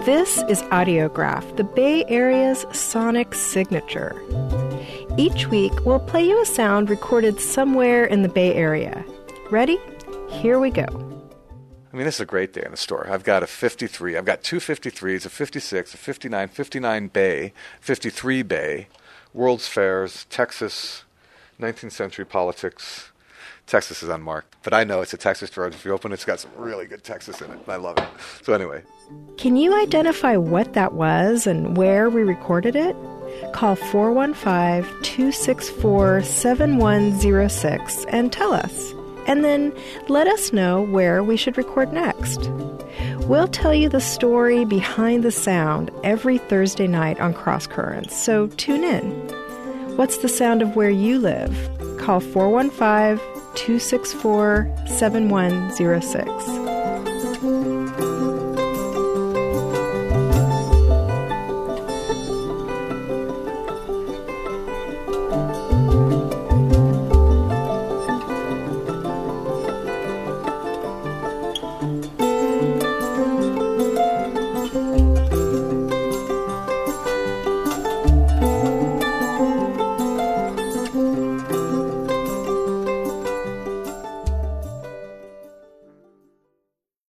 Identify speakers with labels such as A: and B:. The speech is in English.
A: This is Audiograph, the Bay Area's sonic signature. Each week, we'll play you a sound recorded somewhere in the Bay Area. Ready? Here we go.
B: I mean, this is a great day in the store. I've got a 53. I've got two 53s, a 56, a 59, 59 Bay, 53 Bay, World's Fairs, Texas, 19th century politics. Texas is unmarked, but I know it's a Texas store. If you open it, it's got some really good Texas in it. I love it. So anyway.
A: Can you identify what that was and where we recorded it? Call 415-264-7106 and tell us. And then let us know where we should record next. We'll tell you the story behind the sound every Thursday night on Cross Currents, so tune in. What's the sound of where you live? Call 415-264-7106.